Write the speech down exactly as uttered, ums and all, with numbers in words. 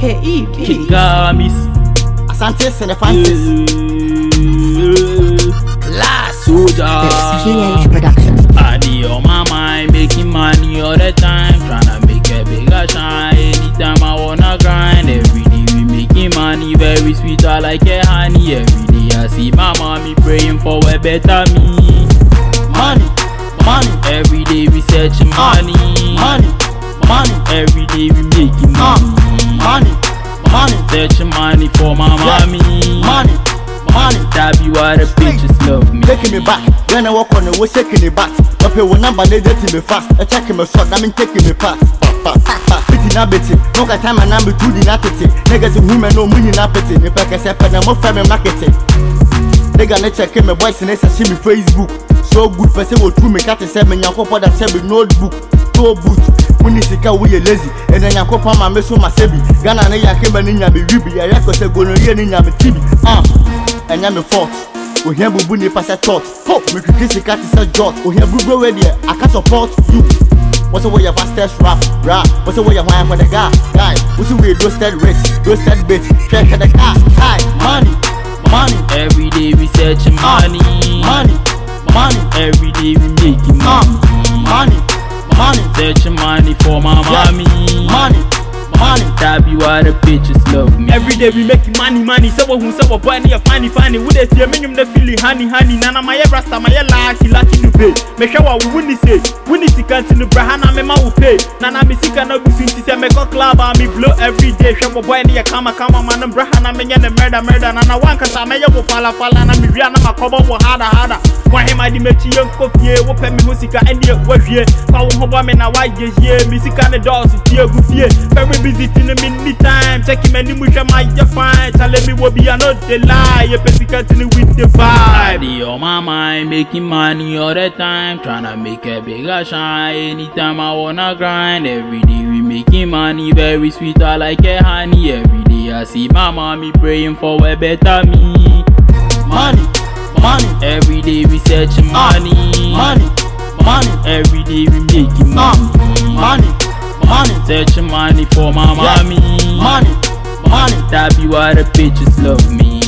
K E B. Kigamis. Asante Senefantis. Last soldier. This G H Productions. I be on my mind, making money all the time, tryna make a bigger shine. Anytime I wanna grind, every day we making money, very sweet, I like it honey. Every day I see my mommy praying for a better me. Money, money, every day we searching money. Money, money, every day we making money. Money, money, searching money for my mommy. Money, money, that be why the bitches love me. Taking me back, when I walk on the way, shaking me back. Up here one number, they dating me fast. I check me short, I mean taking me past. Bitty na bitty, no got time and I'm be too dinatity. Niggas in women no money na petty. Me pack a step and I'm off family marketing. They gonna check my voice and they see me Facebook. So good for say what true me cat seven yanko for that seven notebook. So boot, when you see we are lazy, and then yanko pa my meso my sebi. Gana na yanke baninya be ribi, I record say go no yen in yam T V. Ah, and yam fault. We hear bubu ni pass a thought. Hope me kiss the cat is a jot. We hear bubu ready, I can support you. What's the way your fastest rap, rap? What's the way your wine for the guy, guy? What's the way roasted rich, roasted bitch? Check the car, high money, money. Every day we searching money, money, money. Every day we making money, money, money. Searching money for my mommy, money, money. That be why the bitches love me. Every day we making money, money. So who so boy ni funny, funny. Would they see a minimum the feeling honey, honey? Nana my rasta my lucky, lucky to pay. Make sure what we say. We need to continue. Brahana me ma will pay. Nana me sick and no good to say make a club and me blow every day. Show boy ni a kama kama man and Brahana me and murder murder. Nana one cause I may have pala pala na me riana ma kobo wo harder harder. Why am I the mechi young coffee? What pay me musica and the what ye? Power hoba me na why ye ye? Music and the dogs is here good ye. Very busy in a minute time. Checking many musha my fine. Tell me what be another lie. You can continue with the vibe. Be on my mind, making money all the time, tryna make a bigger shine. Anytime I wanna grind, every day we making money, very sweet, I like it honey. Every day I see my mommy praying for a better me. Money, money. Every day we searching money, money, money. Every day we making money, money, money. Searching money for my mommy, money, money. That be why the bitches love me.